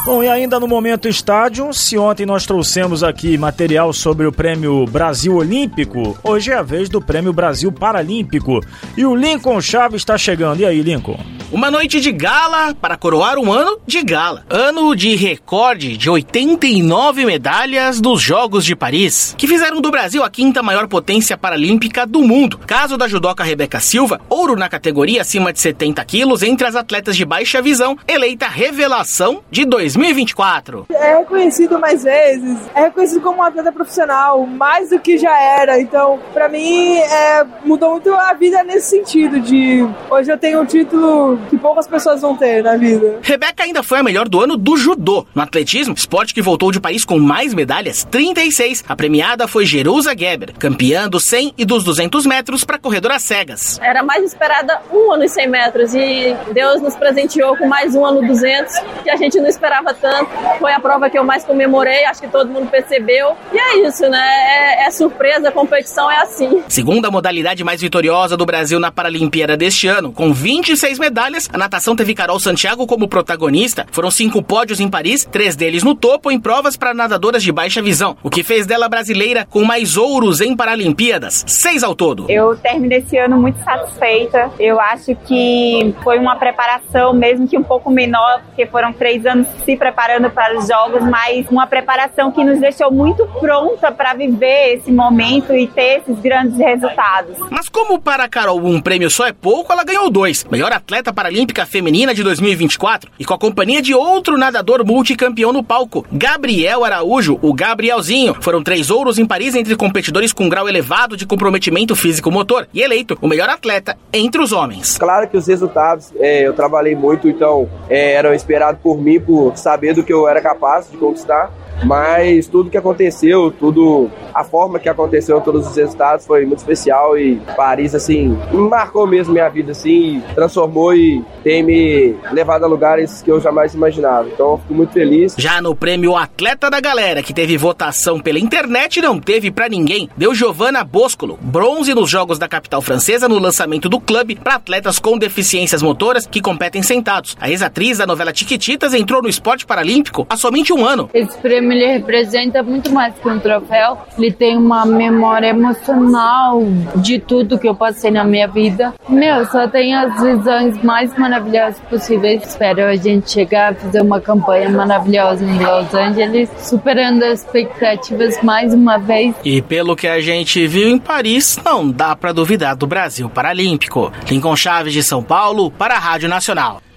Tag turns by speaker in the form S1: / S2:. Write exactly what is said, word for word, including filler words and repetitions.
S1: Bom, e ainda no Momento Estádio, se ontem nós trouxemos aqui material sobre o Prêmio Brasil Olímpico, hoje é a vez do Prêmio Brasil Paralímpico. E o Lincoln Chaves está chegando. E aí, Lincoln?
S2: Uma noite de gala para coroar um ano de gala. Ano de recorde de oitenta e nove medalhas dos Jogos de Paris, que fizeram do Brasil a quinta maior potência paralímpica do mundo. Caso da judoca Rebeca Silva, ouro na categoria acima de setenta quilos entre as atletas de baixa visão, eleita revelação de dois mil e vinte e quatro.
S3: É reconhecido mais vezes, é reconhecido como um atleta profissional, mais do que já era. Então, pra mim, é, mudou muito a vida nesse sentido de... Hoje eu tenho um título que poucas pessoas vão ter na vida.
S2: Rebeca ainda foi a melhor do ano do judô. No atletismo, esporte que voltou de Paris com mais medalhas, trinta e seis. A premiada foi Jerusa Geber, campeã dos cem e dos duzentos metros para corredoras cegas.
S4: Era mais esperada um ano e cem metros e Deus nos presenteou com mais um ano duzentos, que a gente não esperava tanto. Foi a prova que eu mais comemorei, acho que todo mundo percebeu. E é isso, né? É, é surpresa, a competição é assim.
S2: Segunda modalidade mais vitoriosa do Brasil na Paralimpíada deste ano, com vinte e seis medalhas, a natação teve Carol Santiago como protagonista. Foram cinco pódios em Paris, três deles no topo em provas para nadadoras de baixa visão, o que fez dela brasileira com mais ouros em Paralimpíadas, seis ao todo.
S5: Eu terminei esse ano muito satisfeita. Eu acho que foi uma preparação, mesmo que um pouco menor, porque foram três anos se preparando para os Jogos, mas uma preparação que nos deixou muito pronta para viver esse momento e ter esses grandes resultados.
S2: Mas como para a Carol um prêmio só é pouco, ela ganhou dois. Melhor atleta paralímpica feminina de dois mil e vinte e quatro e com a companhia de outro nadador multicampeão no palco, Gabriel Araújo, o Gabrielzinho. Foram três ouros em Paris entre competidores com grau elevado de comprometimento físico-motor e eleito o melhor atleta entre os homens.
S6: Claro que os resultados, é, eu trabalhei muito, então é, eram esperados por mim, por saber do que eu era capaz de conquistar. Mas tudo que aconteceu, tudo, a forma que aconteceu, todos os resultados foi muito especial e Paris, assim, marcou mesmo minha vida, assim, transformou e tem me levado a lugares que eu jamais imaginava. Então eu fico muito feliz.
S2: Já no prêmio Atleta da Galera, que teve votação pela internet, não teve pra ninguém, deu Giovanna Boscolo, bronze nos Jogos da capital francesa no lançamento do clube para atletas com deficiências motoras que competem sentados. A ex-atriz da novela Chiquititas entrou no esporte paralímpico há somente um ano.
S7: Esse prêmio ele representa muito mais que um troféu. Ele tem uma memória emocional de tudo que eu passei na minha vida. Meu, só tem as visões mais maravilhosas possíveis. Espero a gente chegar a fazer uma campanha maravilhosa em Los Angeles, superando as expectativas mais uma vez.
S2: E pelo que a gente viu em Paris, não dá pra duvidar do Brasil Paralímpico. Lincoln Chaves de São Paulo para a Rádio Nacional.